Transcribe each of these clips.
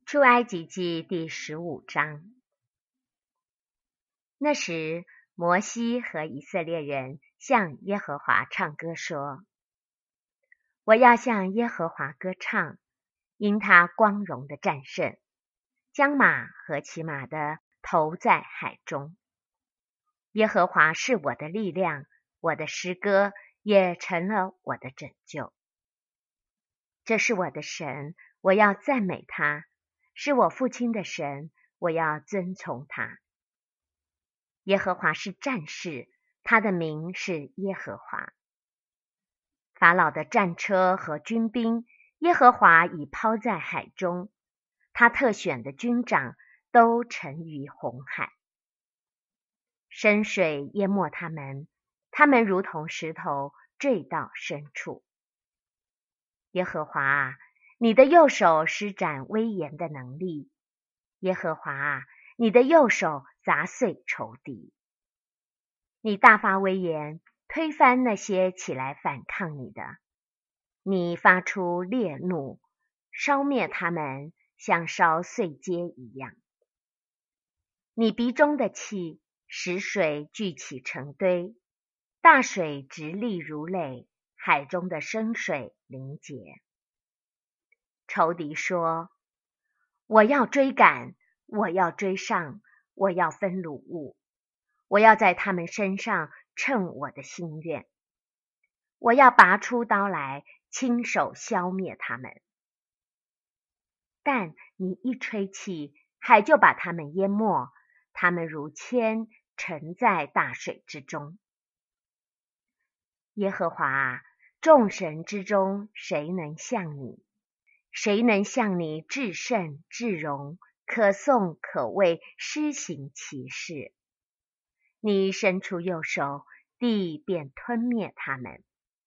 出埃及记第15章。那时，摩西和以色列人向耶和华唱歌说：我要向耶和华歌唱，因他光荣的战胜，将马和骑马的投在海中。耶和华是我的力量，我的诗歌也成了我的拯救。这是我的神，我要赞美他；是我父亲的神，我要遵从他。耶和华是战士，他的名是耶和华。法老的战车和军兵，耶和华已抛在海中，他特选的军长都沉于红海。深水淹没他们，他们如同石头坠到深处。耶和华啊，你的右手施展威严的能力。耶和华啊，你的右手砸碎仇敌。你大发威严，推翻那些起来反抗你的。你发出烈怒，烧灭他们，像烧碎秸一样。你鼻中的气使水聚起成堆，大水直立如垒，海中的深水凝结。仇敌说：我要追赶，我要追上，我要分掳物，我要在他们身上称我的心愿，我要拔出刀来，亲手消灭他们。但你一吹气，海就把他们淹没，他们如铅沉在大水之中。耶和华啊，众神之中谁能像你？谁能像你至圣至荣，可颂可畏，施行奇事？你伸出右手，地便吞灭他们。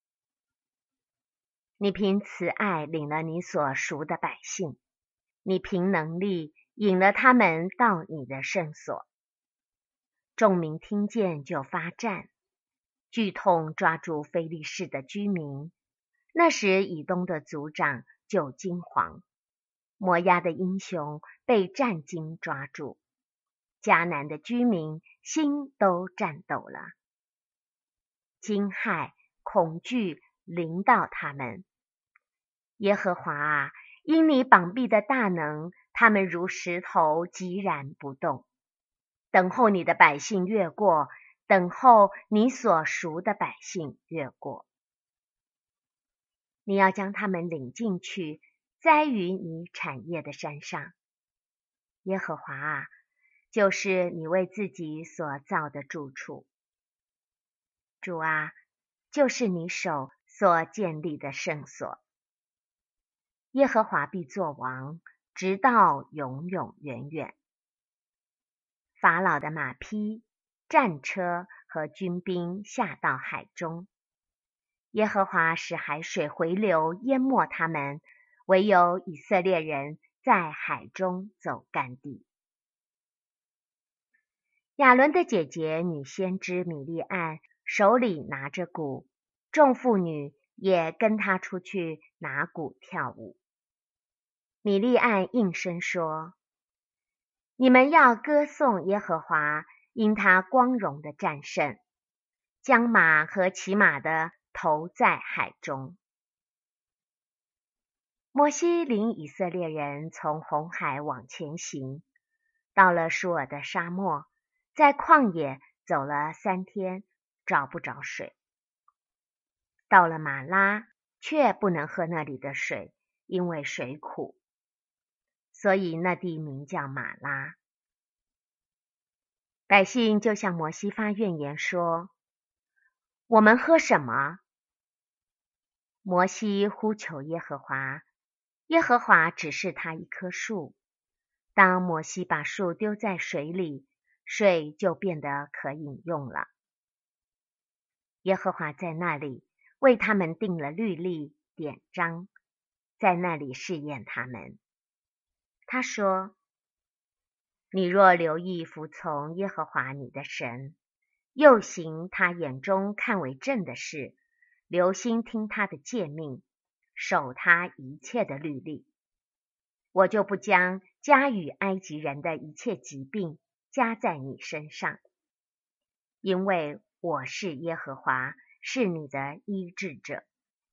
你凭慈爱领了你所赎的百姓，你凭能力引了他们到你的圣所。众民听见就发战，剧痛抓住非利士的居民。那时以东的族长就惊惶，摩押的英雄被战惊抓住，迦南的居民心都颤抖了。惊骇恐惧临到他们。耶和华啊，因你膀臂的大能，他们如石头寂然不动。等候你的百姓越过，等候你所赎的百姓越过。你要将他们领进去，栽于你产业的山上。耶和华啊，就是你为自己所造的住处。主啊，就是你手所建立的圣所。耶和华必作王，直到永永远远。法老的马匹、战车和军兵下到海中。耶和华使海水回流，淹没他们，唯有以色列人在海中走干地。亚伦的姐姐女先知米利暗手里拿着鼓，众妇女也跟她出去拿鼓跳舞。米利暗应声说：你们要歌颂耶和华，因他光荣的战胜，将马和骑马的投在海中。摩西领以色列人从红海往前行，到了舒尔的沙漠，在旷野走了3天，找不着水。到了马拉，却不能喝那里的水，因为水苦，所以那地名叫马拉。百姓就向摩西发怨言说：我们喝什么？摩西呼求耶和华，耶和华指示他一棵树。当摩西把树丢在水里，水就变得可饮用了。耶和华在那里为他们定了律例典章，在那里试验他们。他说：你若留意服从耶和华你的神，又行他眼中看为正的事，留心听他的诫命，守他一切的律例，我就不将加与埃及人的一切疾病加在你身上，因为我是耶和华，是你的医治者。”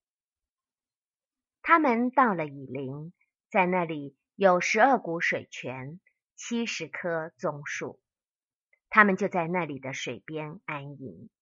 他们到了以琳，在那里有12股水泉，70棵棕树，他们就在那里的水边安营。